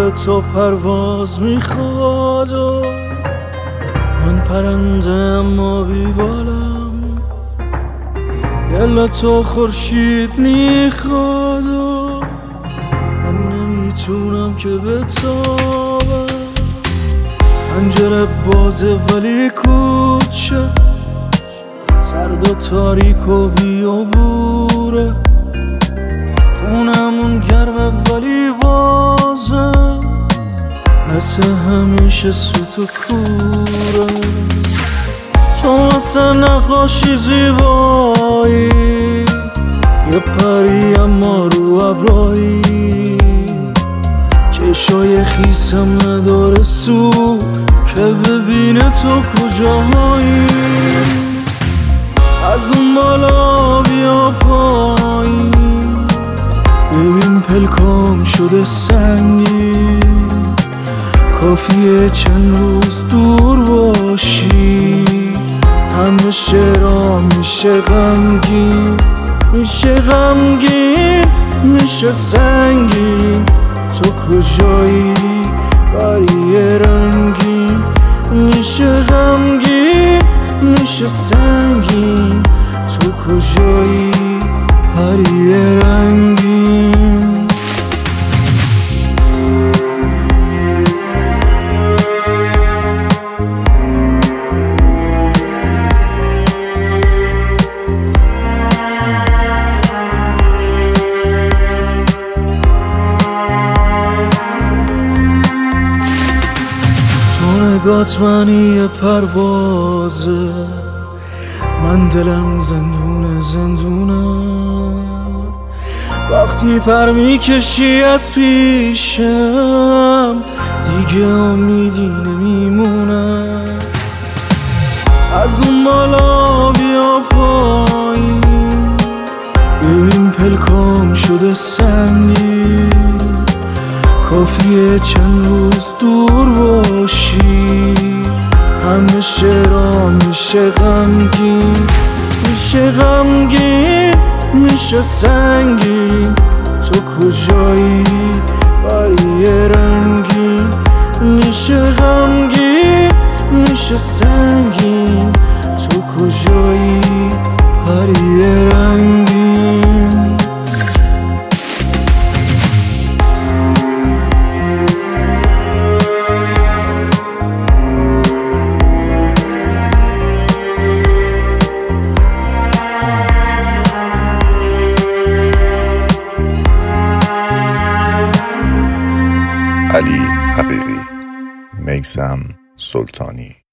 به تو پرواز میخواد و من پرنده اما بیبالم. دل تو خورشید میخواد و من نمیتونم که بتابم. پنجره بازه ولی کوچه، سرد و تاریک و بیابوره. خونمون گرمه ولی بازه مثل همیشه سوت و کوره. تو واسه نقاشی زیبایی، یه پری اما رو ابرایی. چشای خیسم نداره سو که ببینه تو کجاهایی. از اون بالا بیا پایین، ببین پلکام شده سنگی. کافیه چند روز دور باشی، همه شعرها میشه غمگین، میشه غمگین، میشه سنگین. تو کجایی پری رنگین؟ میشه غمگین، میشه سنگین. تو کجایی پری رنگین؟ نگات منی پروازه، من دلم زندونه زندونه. وقتی پر میکشی از پیشم دیگه امیدی نمیمونه. از اون بالا بیا پایین، ببین پلکام شده سنگی. کافیه چند روز دور باشی، همه شعرها میشه غمگین، میشه غمگین، میشه سنگین. تو کجایی پری رنگین؟ میشه غمگین، میشه سنگین. تو کجایی پری رنگین؟ علی حقیقی، میثم سلطانی.